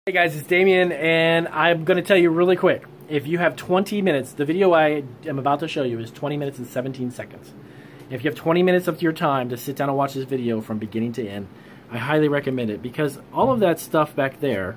Hey guys, it's Damien, and I'm going to tell you really quick. If you have 20 minutes, the video I am about to show you is 20 minutes and 17 seconds. If you have 20 minutes of your time to sit down and watch this video from beginning to end, I highly recommend it, because all of that stuff back there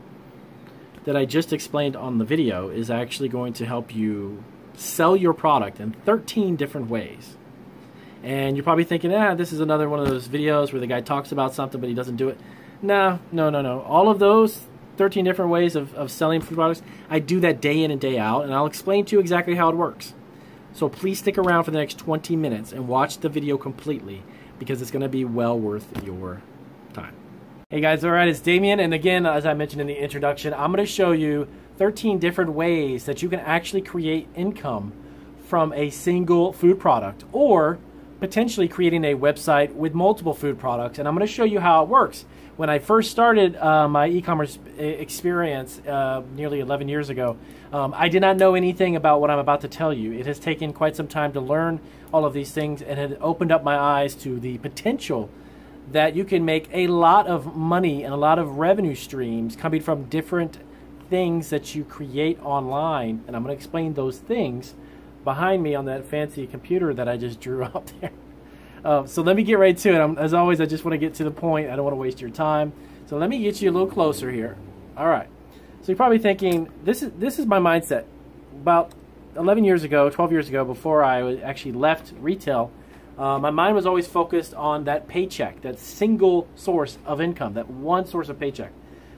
that I just explained on the video is actually going to help you sell your product in 13 different ways. And you're probably thinking, this is another one of those videos where the guy talks about something but he doesn't do it. No. All of those 13 different ways of selling food products, I do that day in and day out, and I'll explain to you exactly how it works. So please stick around for the next 20 minutes and watch the video completely, because it's going to be well worth your time. Hey guys, alright, it's Damien, and again, as I mentioned in the introduction, I'm going to show you 13 different ways that you can actually create income from a single food product, or potentially creating a website with multiple food products. And I'm going to show you how it works. When I first started my e-commerce experience nearly 11 years ago, I did not know anything about what I'm about to tell you. It has taken quite some time to learn all of these things, and it opened up my eyes to the potential that you can make a lot of money and a lot of revenue streams coming from different things that you create online. And I'm going to explain those things behind me on that fancy computer that I just drew out there. So let me get right to it. As always, I just want to get to the point. I don't want to waste your time. So let me get you a little closer here. All right. So you're probably thinking, this is my mindset. About 11 years ago, 12 years ago, before I actually left retail, my mind was always focused on that paycheck, that single source of income, that one source of paycheck.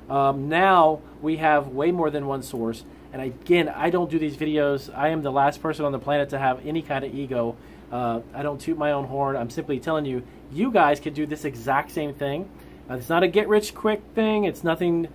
Now we have way more than one source. And again, I don't do these videos. I am the last person on the planet to have any kind of ego. I don't toot my own horn. I'm simply telling you, you guys could do this exact same thing. It's not a get-rich-quick thing. It's nothing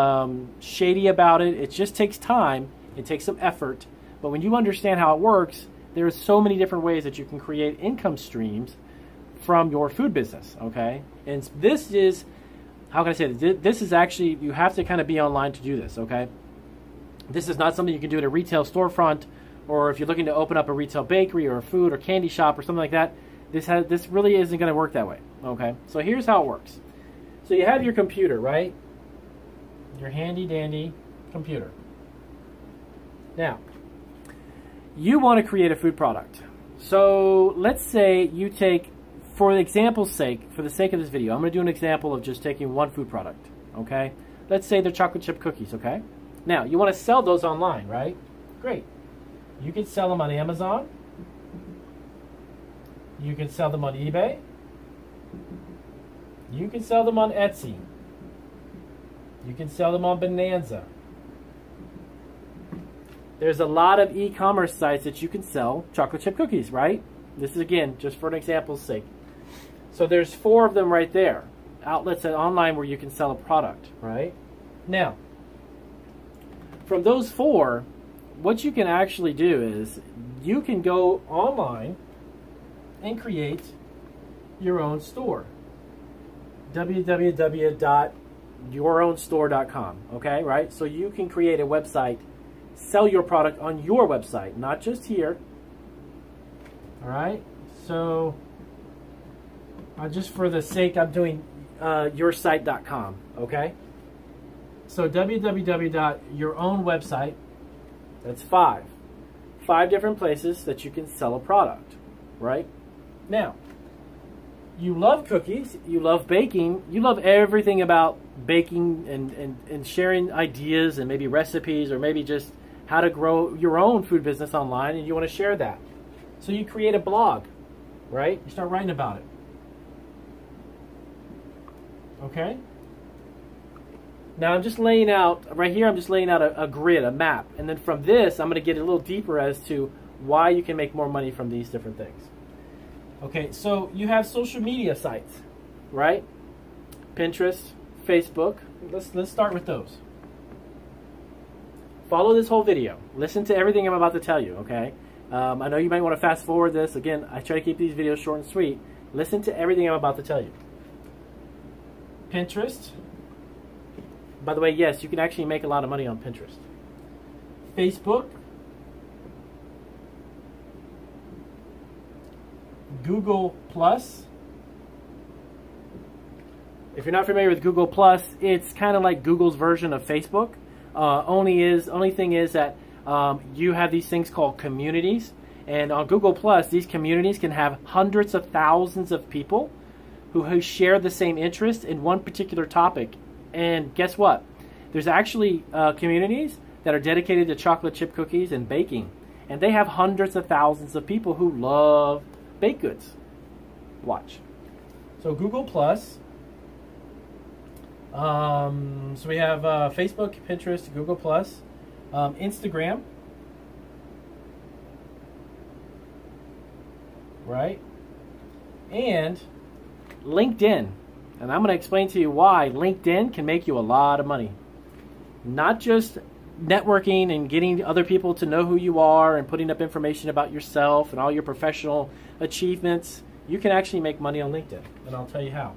shady about it. It just takes time. It takes some effort. But when you understand how it works, there's so many different ways that you can create income streams from your food business, okay? And this is, how can I say this? This is actually, you have to kind of be online to do this, okay? This is not something you can do at a retail storefront, or if you're looking to open up a retail bakery or a food or candy shop or something like that. This really isn't going to work that way. Okay, so here's how it works. So you have your computer, right? Your handy dandy computer. Now, you want to create a food product. So let's say you take, for example's sake, for the sake of this video, I'm going to do an example of just taking one food product. Okay, let's say they're chocolate chip cookies. Okay. Now, you want to sell those online, right? Great. You can sell them on Amazon. You can sell them on eBay. You can sell them on Etsy. You can sell them on Bonanza. There's a lot of e-commerce sites that you can sell chocolate chip cookies, right? This is, again, just for an example's sake. So there's 4 of them right there. Outlets online where you can sell a product, right? Now, from those 4, what you can actually do is you can go online and create your own store. www.yourownstore.com. Okay, right? So you can create a website, sell your product on your website, not just here. All right? So just for the sake, I'm doing yoursite.com. Okay? So www.yourownwebsite, that's 5 different places that you can sell a product, right? Now, you love cookies, you love baking, you love everything about baking and sharing ideas and maybe recipes, or maybe just how to grow your own food business online, and you want to share that. So you create a blog, right? You start writing about it. Okay? Now I'm just laying out, right here I'm just laying out a grid, a map. And then from this, I'm going to get a little deeper as to why you can make more money from these different things. Okay, so you have social media sites, right? Pinterest, Facebook. Let's start with those. Follow this whole video. Listen to everything I'm about to tell you, okay? I know you might want to fast forward this. Again, I try to keep these videos short and sweet. Listen to everything I'm about to tell you. Pinterest. By the way, yes, you can actually make a lot of money on Pinterest. Facebook. Google Plus. If you're not familiar with Google Plus, it's kind of like Google's version of Facebook. Only thing is that you have these things called communities, and on Google Plus, these communities can have hundreds of thousands of people who share the same interest in one particular topic. And guess what? There's actually communities that are dedicated to chocolate chip cookies and baking, and they have hundreds of thousands of people who love baked goods. Watch. So Google Plus. So we have Facebook, Pinterest, Google Plus, Instagram, right? And LinkedIn. And I'm going to explain to you why LinkedIn can make you a lot of money. Not just networking and getting other people to know who you are and putting up information about yourself and all your professional achievements. You can actually make money on LinkedIn, and I'll tell you how.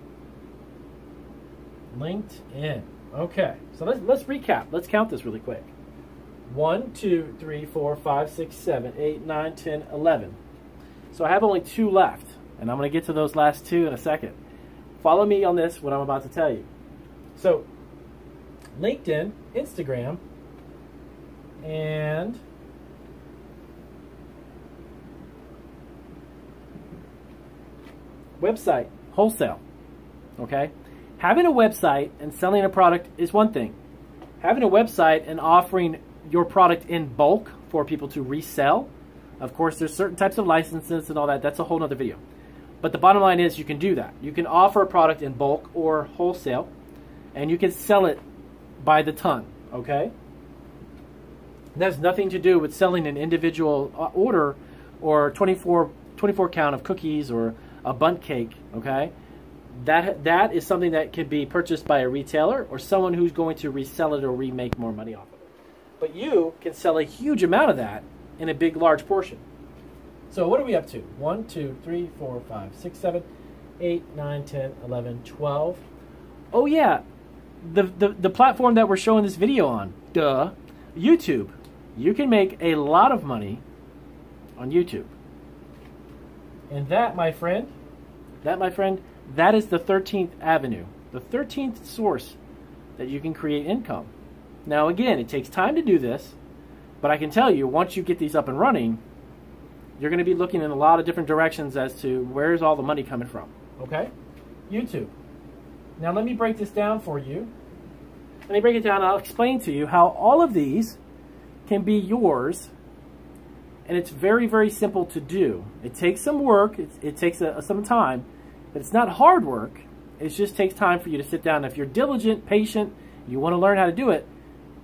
LinkedIn. Okay, so let's recap. Let's count this really quick. 1, 2, 3, 4, 5, 6, 7, 8, 9, 10, 11. So I have only 2 left, and I'm going to get to those last 2 in a second. Follow me on this, what I'm about to tell you. So, LinkedIn, Instagram, and website, wholesale. Okay? Having a website and selling a product is one thing. Having a website and offering your product in bulk for people to resell, of course, there's certain types of licenses and all that. That's a whole other video. But the bottom line is you can do that. You can offer a product in bulk or wholesale, and you can sell it by the ton, okay? That has nothing to do with selling an individual order or 24 count of cookies or a bundt cake, okay? That is something that can be purchased by a retailer or someone who's going to resell it or remake more money off of it. But you can sell a huge amount of that in a big, large portion. So what are we up to? 1, 2, 3, 4, 5, 6, 7, 8, 9, 10, 11, 12. Oh yeah, the platform that we're showing this video on, duh, YouTube. You can make a lot of money on YouTube. And that, my friend, that is the 13th avenue, the 13th source that you can create income. Now again, it takes time to do this, but I can tell you, once you get these up and running, you're going to be looking in a lot of different directions as to where's all the money coming from, okay? YouTube. Now let me break this down for you. Let me break it down and I'll explain to you how all of these can be yours, and it's very, very simple to do. It takes some work, it takes some time, but it's not hard work. It just takes time for you to sit down. If you're diligent, patient, you want to learn how to do it,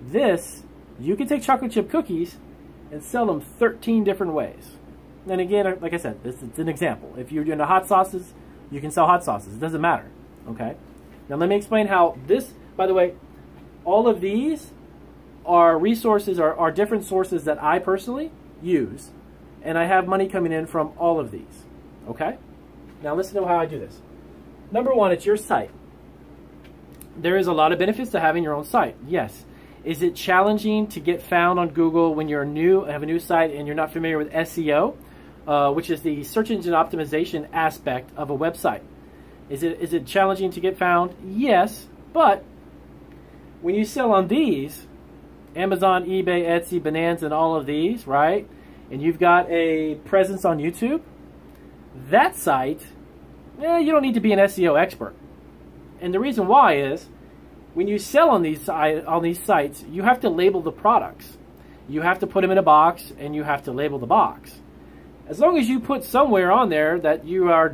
you can take chocolate chip cookies and sell them 13 different ways. And again, like I said, it's an example. If you're into hot sauces, you can sell hot sauces. It doesn't matter, okay? Now let me explain how this, by the way, all of these are resources, are different sources that I personally use, and I have money coming in from all of these, okay? Now listen to how I do this. Number one, it's your site. There is a lot of benefits to having your own site, yes. Is it challenging to get found on Google when you're new, have a new site, and you're not familiar with SEO, which is the search engine optimization aspect of a website? Is it challenging to get found? Yes, but when you sell on these, Amazon, eBay, Etsy, Bonanza, and all of these, right? And you've got a presence on YouTube, that site, you don't need to be an SEO expert. And the reason why is, when you sell on these sites, you have to label the products. You have to put them in a box, and you have to label the box. As long as you put somewhere on there that you are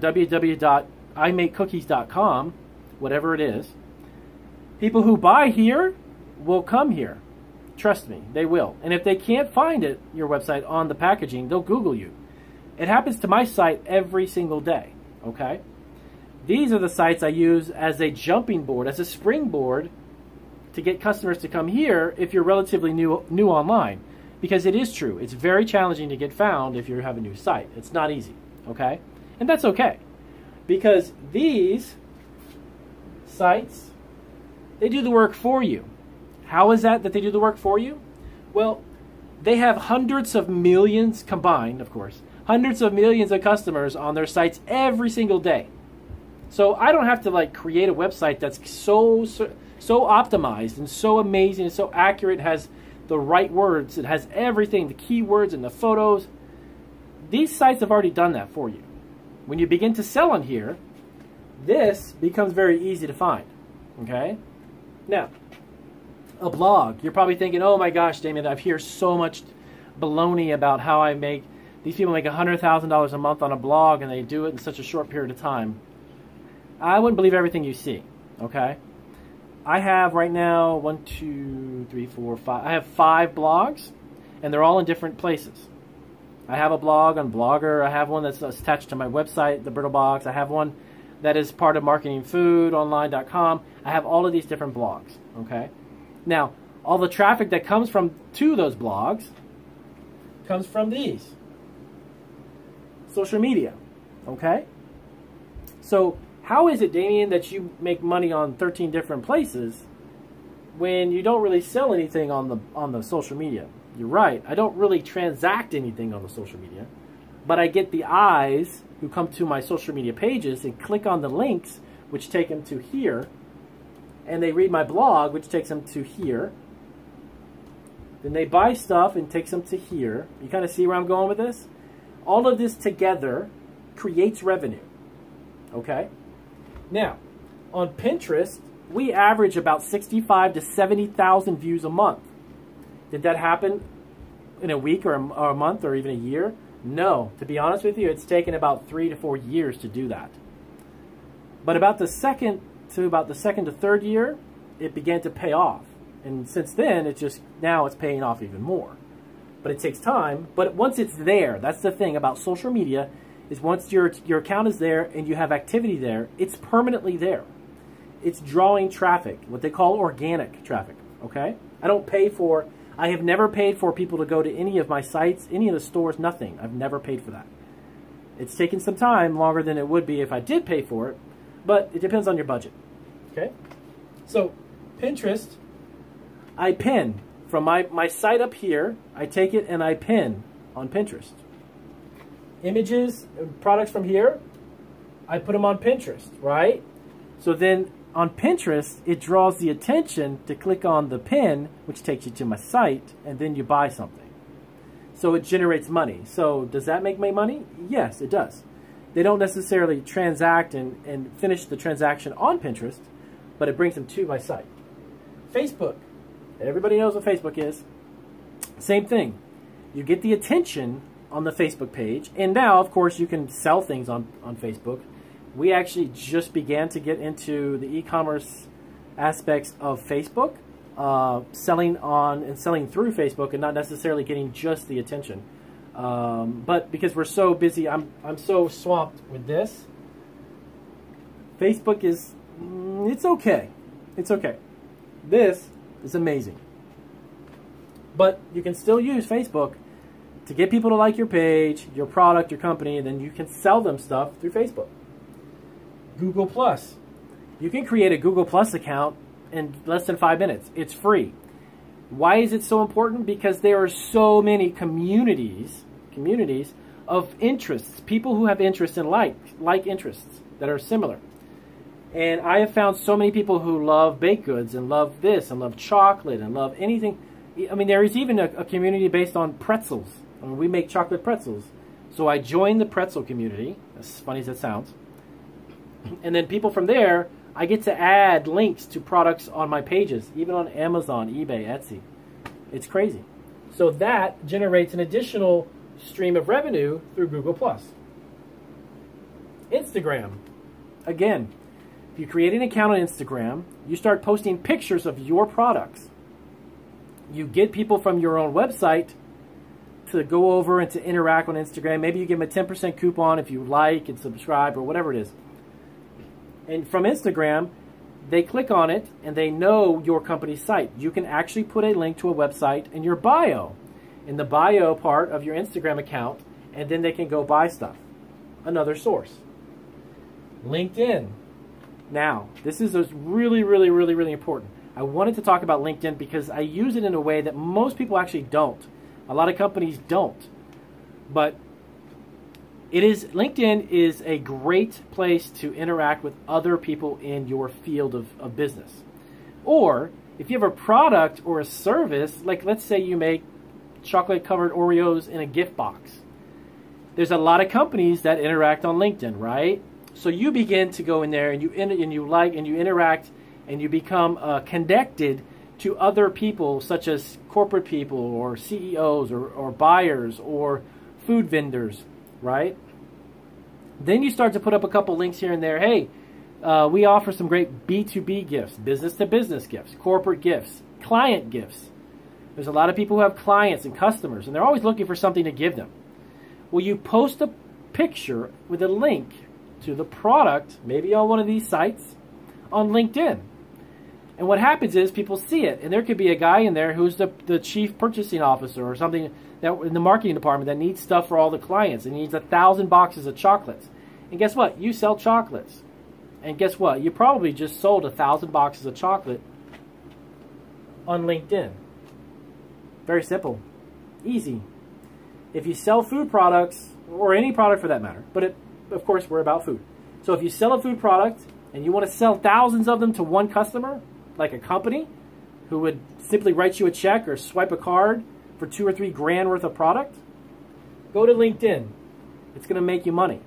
www.imakecookies.com, whatever it is, people who buy here will come here. Trust me, they will. And if they can't find it, your website, on the packaging, they'll Google you. It happens to my site every single day, okay? These are the sites I use as a jumping board, as a springboard to get customers to come here if you're relatively new online. Because it is true, it's very challenging to get found if you have a new site. It's not easy, okay? And that's okay. Because these sites, they do the work for you. How is that they do the work for you? Well, they have hundreds of millions combined, of course, hundreds of millions of customers on their sites every single day. So I don't have to like create a website that's so optimized and so amazing and so accurate, has the right words, it has everything, the keywords and the photos. These sites have already done that for you. When you begin to sell on here, this becomes very easy to find. Okay? Now, a blog. You're probably thinking, oh my gosh, Damien, I've heard so much baloney about how these people make $100,000 a month on a blog and they do it in such a short period of time. I wouldn't believe everything you see, okay? I have right now 1, 2, 3, 4, 5. I have 5 blogs, and they're all in different places. I have a blog on Blogger. I have one that's attached to my website, the BrittleBox. I have one that is part of marketingfoodonline.com. I have all of these different blogs, okay? Now, all the traffic that comes to those blogs comes from these. Social media, okay? So how is it, Damien, that you make money on 13 different places when you don't really sell anything on the social media? You're right. I don't really transact anything on the social media, but I get the eyes who come to my social media pages and click on the links, which take them to here, and they read my blog, which takes them to here. Then they buy stuff and takes them to here. You kind of see where I'm going with this? All of this together creates revenue, okay? Now, on Pinterest, we average about 65 to 70,000 views a month. Did that happen in a week or a month or even a year? No. To be honest with you, it's taken about 3 to 4 years to do that. But about the second to third year, it began to pay off. And since then, now it's paying off even more. But it takes time. But once it's there, that's the thing about social media, is once your account is there and you have activity there, it's permanently there. It's drawing traffic, what they call organic traffic, okay? I have never paid for people to go to any of my sites, any of the stores, nothing. I've never paid for that. It's taken some time, longer than it would be if I did pay for it, but it depends on your budget, okay? So, Pinterest, I pin. From my site up here, I take it and I pin on Pinterest. Images, products from here, I put them on Pinterest, right? So then on Pinterest, it draws the attention to click on the pin, which takes you to my site, and then you buy something. So it generates money. So does that make my money? Yes, it does. They don't necessarily transact and finish the transaction on Pinterest, but it brings them to my site. Facebook. Everybody knows what Facebook is. Same thing. You get the attention on the Facebook page, and now, of course, you can sell things on Facebook. We actually just began to get into the e-commerce aspects of Facebook, selling on and selling through Facebook, and not necessarily getting just the attention. But because we're so busy, I'm so swamped with this. Facebook is, it's okay. It's okay. This is amazing. But you can still use Facebook to get people to like your page, your product, your company, and then you can sell them stuff through Facebook. Google Plus. You can create a Google Plus account in less than 5 minutes. It's free. Why is it so important? Because there are so many communities of interests, people who have interests and like interests that are similar. And I have found so many people who love baked goods and love this and love chocolate and love anything. I mean, there is even a community based on pretzels. I mean, we make chocolate pretzels. So I joined the pretzel community, as funny as that sounds. And then people from there, I get to add links to products on my pages, even on Amazon, eBay, Etsy. It's crazy. So that generates an additional stream of revenue through Google+. Instagram. Again, if you create an account on Instagram, you start posting pictures of your products. You get people from your own website to go over and to interact on Instagram. Maybe you give them a 10% coupon if you like and subscribe or whatever it is. And from Instagram, they click on it and they know your company's site. You can actually put a link to a website in your bio, in the bio part of your Instagram account, and then they can go buy stuff. Another source. LinkedIn. Now, this is really, really, really, really important. I wanted to talk about LinkedIn because I use it in a way that most people actually don't. A lot of companies don't. But LinkedIn is a great place to interact with other people in your field of business. Or if you have a product or a service, like let's say you make chocolate covered Oreos in a gift box. There's a lot of companies that interact on LinkedIn, right? So you begin to go in there and you interact and you become connected to other people such as corporate people or CEOs or buyers or food vendors, right? Then you start to put up a couple links here and there. Hey, we offer some great B2B gifts, business-to-business gifts, corporate gifts, client gifts. There's a lot of people who have clients and customers, and they're always looking for something to give them. Well, you post a picture with a link to the product, maybe on one of these sites, on LinkedIn. And what happens is people see it, and there could be a guy in there who's the chief purchasing officer or something that in the marketing department that needs stuff for all the clients and needs 1,000 boxes of chocolates. And guess what? You sell chocolates. And guess what? You probably just sold 1,000 boxes of chocolate on LinkedIn. Very simple. Easy. If you sell food products, or any product for that matter, but of course we're about food. So if you sell a food product and you want to sell thousands of them to one customer, like a company who would simply write you a check or swipe a card for $2 or $3 grand worth of product, go to LinkedIn. It's going to make you money.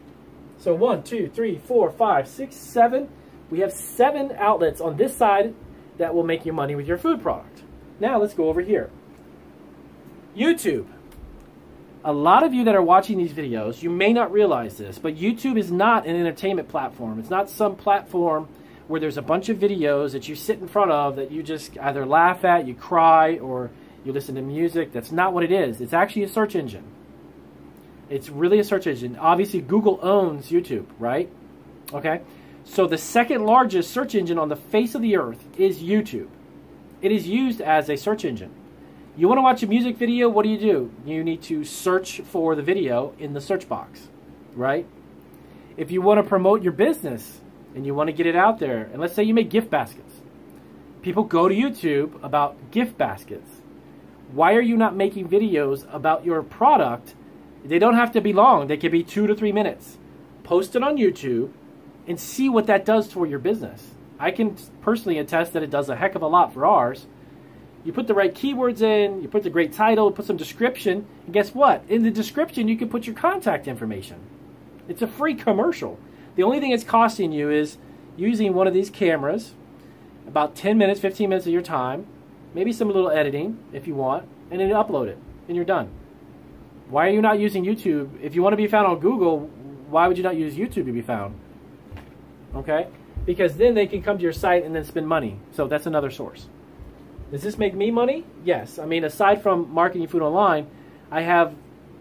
So 1, 2, 3, 4, 5, 6, 7. We have 7 outlets on this side that will make you money with your food product. Now let's go over here. YouTube. A lot of you that are watching these videos, you may not realize this, but YouTube is not an entertainment platform. It's not some platform where there's a bunch of videos that you sit in front of that you just either laugh at, you cry, or you listen to music. That's not what it is. It's actually a search engine. It's really a search engine. Obviously, Google owns YouTube, right? Okay? So the second largest search engine on the face of the earth is YouTube. It is used as a search engine. You want to watch a music video, what do? You need to search for the video in the search box, right? If you want to promote your business and you want to get it out there, and let's say you make gift baskets. People go to YouTube about gift baskets. Why are you not making videos about your product? They don't have to be long. They could be 2 to 3 minutes. Post it on YouTube and see what that does for your business. I can personally attest that it does a heck of a lot for ours. You put the right keywords in, you put the great title, put some description, and guess what? In the description, you can put your contact information. It's a free commercial. The only thing it's costing you is using one of these cameras, about 10 minutes, 15 minutes of your time, maybe some little editing if you want, and then you upload it, and you're done. Why are you not using YouTube? If you want to be found on Google, why would you not use YouTube to be found? Okay? Because then they can come to your site and then spend money. So that's another source. Does this make me money? Yes. I mean, aside from marketing food online, I have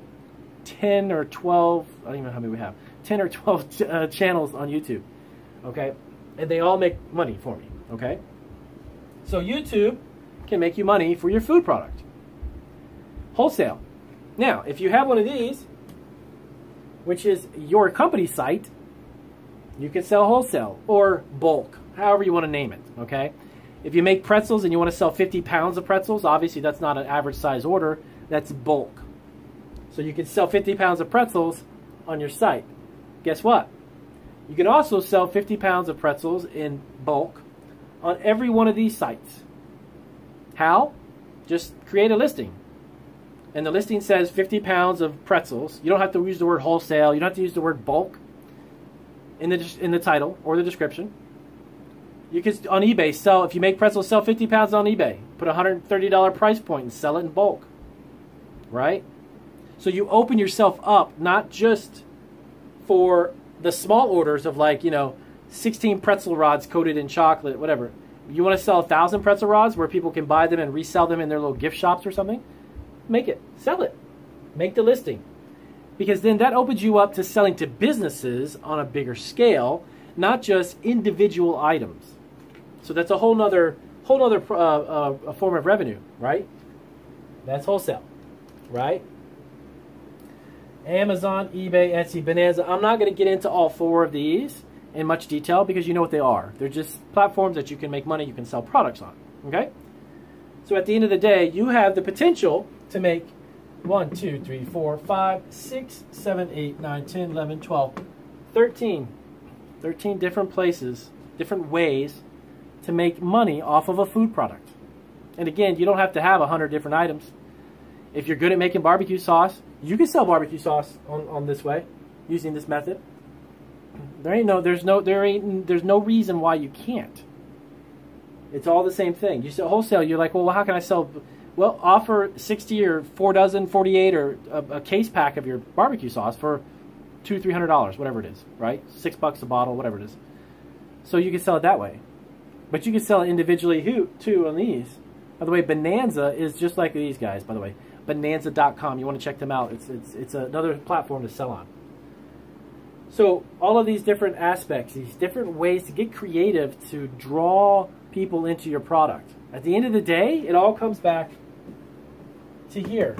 10 or 12, I don't even know how many we have, 10 or 12 channels on YouTube. Okay? And they all make money for me. Okay? So YouTube can make you money for your food product. Wholesale. Now, if you have one of these, which is your company site, you can sell wholesale or bulk, however you want to name it, okay? If you make pretzels and you want to sell 50 pounds of pretzels, obviously that's not an average size order, that's bulk. So you can sell 50 pounds of pretzels on your site. Guess what? You can also sell 50 pounds of pretzels in bulk on every one of these sites. How? Just create a listing. And the listing says 50 pounds of pretzels. You don't have to use the word wholesale. You don't have to use the word bulk in the title or the description. You can, on eBay, sell, if you make pretzels, sell 50 pounds on eBay. Put a $130 price point and sell it in bulk. Right? So you open yourself up, not just for the small orders of 16 pretzel rods coated in chocolate, whatever. You want to sell 1,000 pretzel rods where people can buy them and resell them in their little gift shops or something? Make it. Sell it. Make the listing. Because then that opens you up to selling to businesses on a bigger scale, not just individual items. So that's a whole nother form of revenue, right? That's wholesale, right? Amazon, eBay, Etsy, Bonanza. I'm not going to get into all 4 of these in much detail because you know what they are. They're just platforms that you can make money, you can sell products on, okay? So at the end of the day, you have the potential to make 1, 2, 3, 4, 5, 6, 7, 8, 9, 10, 11, 12, 13. 13 different places, different ways to make money off of a food product. And again, you don't have to have 100 different items. If you're good at making barbecue sauce, you can sell barbecue sauce on this way, using this method. There's no reason why you can't. It's all the same thing. You sell wholesale, you're like, well, how can I sell? Well, offer 60 or 4 dozen, 48, or a case pack of your barbecue sauce for $200, $300, whatever it is, right? $6 a bottle, whatever it is. So you can sell it that way. But you can sell it individually too on these. By the way, Bonanza is just like these guys, by the way. Bonanza.com. You want to check them out. It's another platform to sell on. So all of these different aspects, these different ways to get creative to draw people into your product. At the end of the day, it all comes back to here,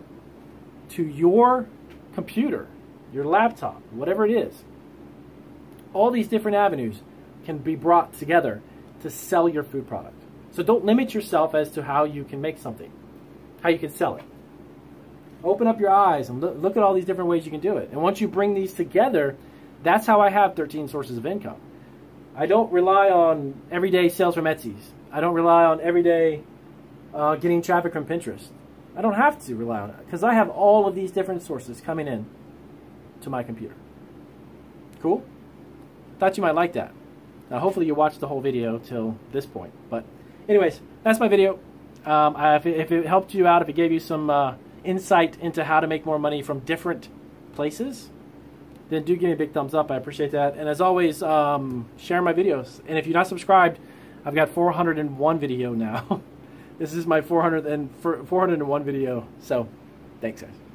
to your computer, your laptop, whatever it is. All these different avenues can be brought together to sell your food product. So don't limit yourself as to how you can make something, how you can sell it. Open up your eyes and look at all these different ways you can do it. And once you bring these together, that's how I have 13 sources of income. I don't rely on everyday sales from Etsy's. I don't rely on everyday getting traffic from Pinterest. I don't have to rely on it because I have all of these different sources coming in to my computer. Cool? Thought you might like that. Now, hopefully you watched the whole video till this point. But anyways, that's my video. If it helped you out, if it gave you some insight into how to make more money from different places, then do give me a big thumbs up. I appreciate that. And as always, share my videos. And if you're not subscribed, I've got 401 video now. This is my 401 video. So, thanks guys.